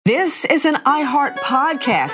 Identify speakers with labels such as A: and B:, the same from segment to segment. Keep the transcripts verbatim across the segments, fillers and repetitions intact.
A: This is an iHeart podcast.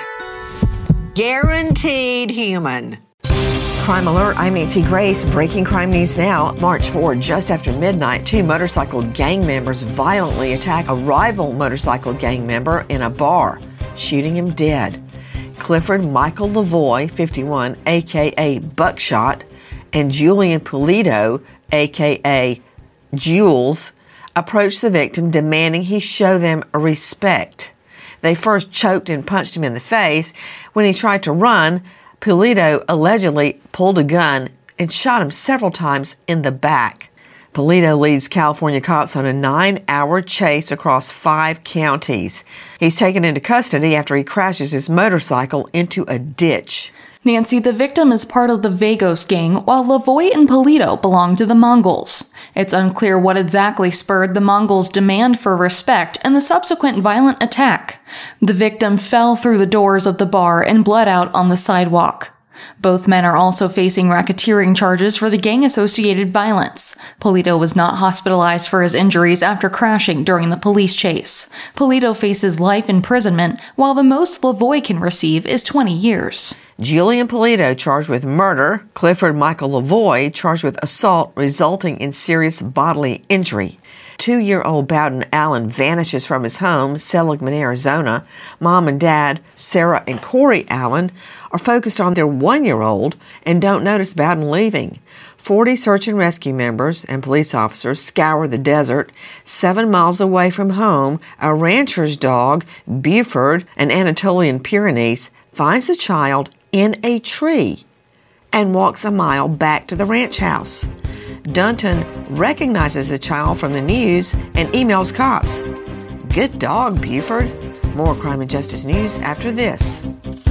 A: Guaranteed human.
B: Crime Alert, I'm Nancy Grace. Breaking crime news now. March fourth, just after midnight, two motorcycle gang members violently attack a rival motorcycle gang member in a bar, shooting him dead. Clifford Michael Lavoie, fifty-one, a k a. Buckshot, and Julian Pulido, a k a. Jules, approached the victim demanding he show them respect. They first choked and punched him in the face. When he tried to run, Pulido allegedly pulled a gun and shot him several times in the back. Pulido leads California cops on a nine-hour chase across five counties. He's taken into custody after he crashes his motorcycle into a ditch.
C: Nancy, the victim is part of the Vagos gang, while Lavoie and Pulido belong to the Mongols. It's unclear what exactly spurred the Mongols' demand for respect and the subsequent violent attack. The victim fell through the doors of the bar and bled out on the sidewalk. Both men are also facing racketeering charges for the gang-associated violence. Pulido was not hospitalized for his injuries after crashing during the police chase. Pulido faces life imprisonment, while the most Lavoie can receive is twenty years.
B: Julian Pulido charged with murder. Clifford Michael Lavoie charged with assault resulting in serious bodily injury. Two-year-old Bowden Allen vanishes from his home, Seligman, Arizona. Mom and Dad, Sarah and Corey Allen, are focused on their one-year-old and don't notice Bowden leaving. Forty search and rescue members and police officers scour the desert. Seven miles away from home, a rancher's dog, Buford, an Anatolian Pyrenees, finds the child in a tree and walks a mile back to the ranch house. Dunton recognizes the child from the news and emails cops. Good dog, Buford. More crime and justice news after this.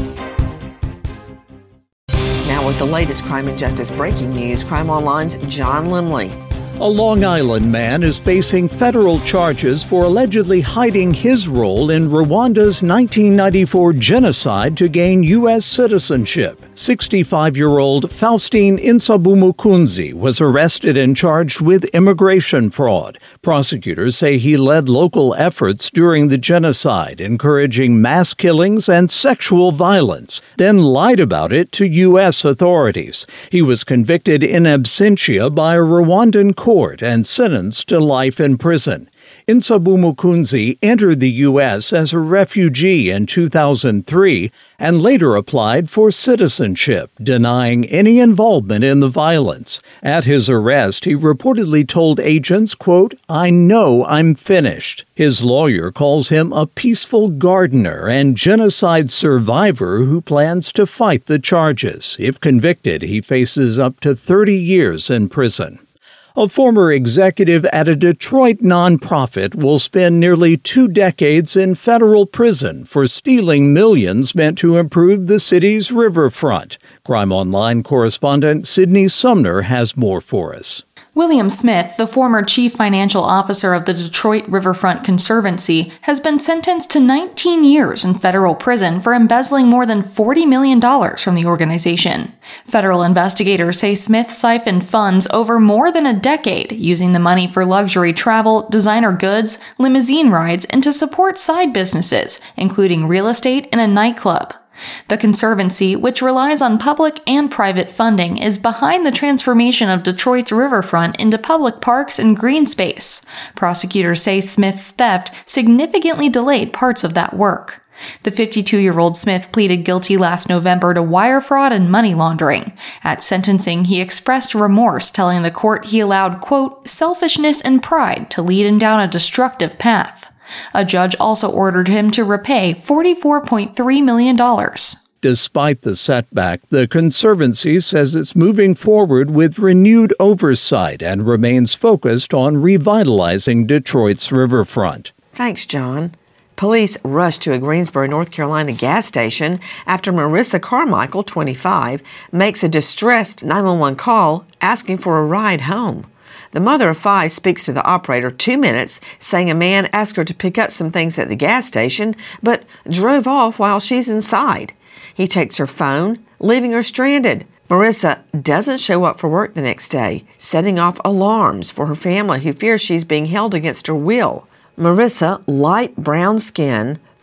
B: Now with the latest crime and justice breaking news, Crime Online's John Limley.
D: A Long Island man is facing federal charges for allegedly hiding his role in Rwanda's nineteen ninety-four genocide to gain U S citizenship. sixty-five-year-old Faustine Insabumukunzi was arrested and charged with immigration fraud. Prosecutors say he led local efforts during the genocide, encouraging mass killings and sexual violence, then lied about it to U S authorities. He was convicted in absentia by a Rwandan court and sentenced to life in prison. Insabumukunzi entered the U S as a refugee in two thousand three and later applied for citizenship, denying any involvement in the violence. At his arrest, he reportedly told agents, quote, "I know I'm finished." His lawyer calls him a peaceful gardener and genocide survivor who plans to fight the charges. If convicted, he faces up to thirty years in prison. A former executive at a Detroit nonprofit will spend nearly two decades in federal prison for stealing millions meant to improve the city's riverfront. Crime Online correspondent Sydney Sumner has more for us.
C: William Smith, the former chief financial officer of the Detroit Riverfront Conservancy, has been sentenced to nineteen years in federal prison for embezzling more than forty million dollars from the organization. Federal investigators say Smith siphoned funds over more than a decade, using the money for luxury travel, designer goods, limousine rides, and to support side businesses, including real estate and a nightclub. The Conservancy, which relies on public and private funding, is behind the transformation of Detroit's riverfront into public parks and green space. Prosecutors say Smith's theft significantly delayed parts of that work. The fifty-two-year-old Smith pleaded guilty last November to wire fraud and money laundering. At sentencing, he expressed remorse, telling the court he allowed, quote, selfishness and pride to lead him down a destructive path. A judge also ordered him to repay forty-four point three million dollars.
D: Despite the setback, the Conservancy says it's moving forward with renewed oversight and remains focused on revitalizing Detroit's riverfront.
B: Thanks, John. Police rushed to a Greensboro, North Carolina gas station after Marissa Carmichael, twenty-five, makes a distressed nine one one call asking for a ride home. The mother of five speaks to the operator two minutes, saying a man asked her to pick up some things at the gas station, but drove off while she's inside. He takes her phone, leaving her stranded. Marissa doesn't show up for work the next day, setting off alarms for her family who fears she's being held against her will. Marissa, light brown skin,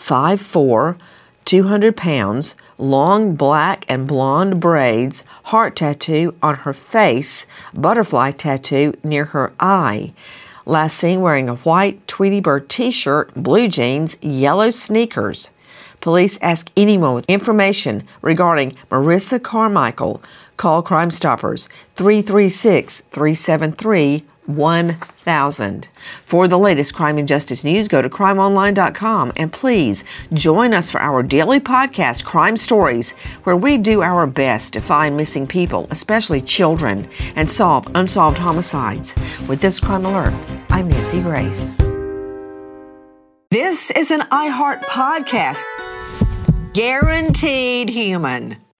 B: five foot four, two hundred pounds, long black and blonde braids, heart tattoo on her face, butterfly tattoo near her eye. Last seen wearing a white Tweety Bird t-shirt, blue jeans, yellow sneakers. Police ask anyone with information regarding Marissa Carmichael. Call Crime Stoppers three three six, three seven three, one thousand. For the latest crime and justice news, go to crime online dot com and please join us for our daily podcast, Crime Stories, where we do our best to find missing people, especially children, and solve unsolved homicides. With this Crime Alert, I'm Nancy Grace.
A: This is an iHeart podcast. Guaranteed human.